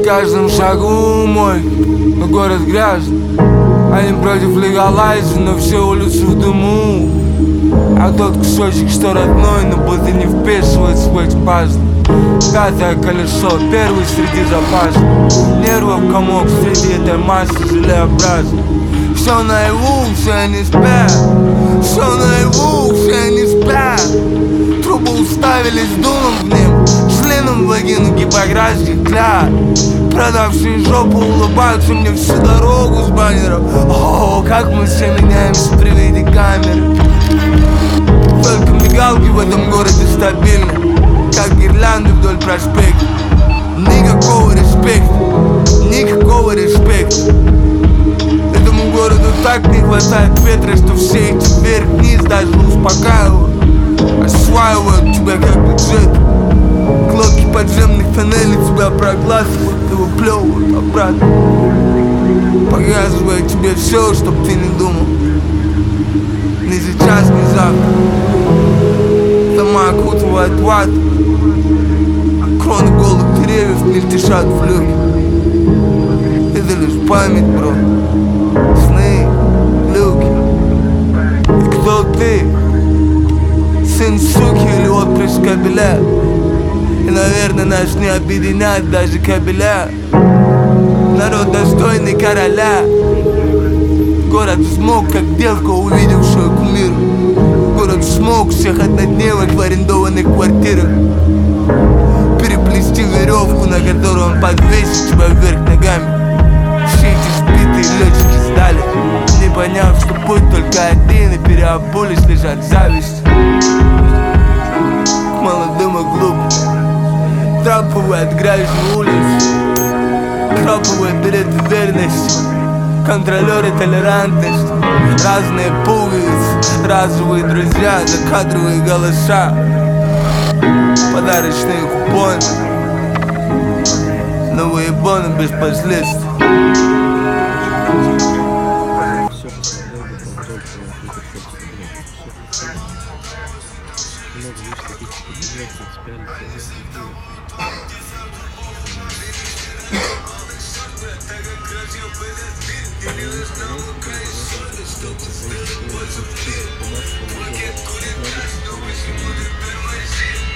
каждом шагу мой, но город грязный. Они против легалайза, но все улицы в дыму. А тот кусочек, что родной, но будто не вписывается в эти пазлы. Пятое колесо, первый среди запасов. Нервов комок среди этой массы желеобразной. Все наяву, все не спят. Все наяву, все не спят. Трубы уставились дулом в небо, членом в вагину гиппократских клятв. Продавшие жопу улыбаются мне всю дорогу с баннеров. О, как мы все меняемся при виде камеры. Только мигалки в этом городе стабильны, как гирлянды вдоль проспекта. Никакого респекта, никакого респекта. Этому городу так не хватает ветра, что все эти вверх-вниз даже успокаивают, осваивают тебя как бюджет. Клоки подземных тоннелей тебя проглатывают и выплевывают обратно, показывая тебе все, чтоб ты не думал. Ни сейчас, ни завтра. Дома окутывают ват, кроны голых деревьев мельтешат в люке. Это лишь память, бро. Сны, люки. И кто ты? Сын суки или отпрыск кабеля? И, наверное, нас не объединяет даже кабеля. Народ достойный короля. Город взмок, как белка, увидевшая кумира. Город взмок всех однодневок в арендованных квартирах. Переплести веревку, на которую он подвесит тебя вверх ногами. Все эти сбитые летчики сдали, не поняв, что путь только один, и переобулись лишь от зависти к молодым и глупым. Траповые от грязной улицы, траповые билеты верности, контролеры толерантности, разные пуговицы, разовые друзья, закадровые голоса, подарочные купоны, новые боны без последствий. Что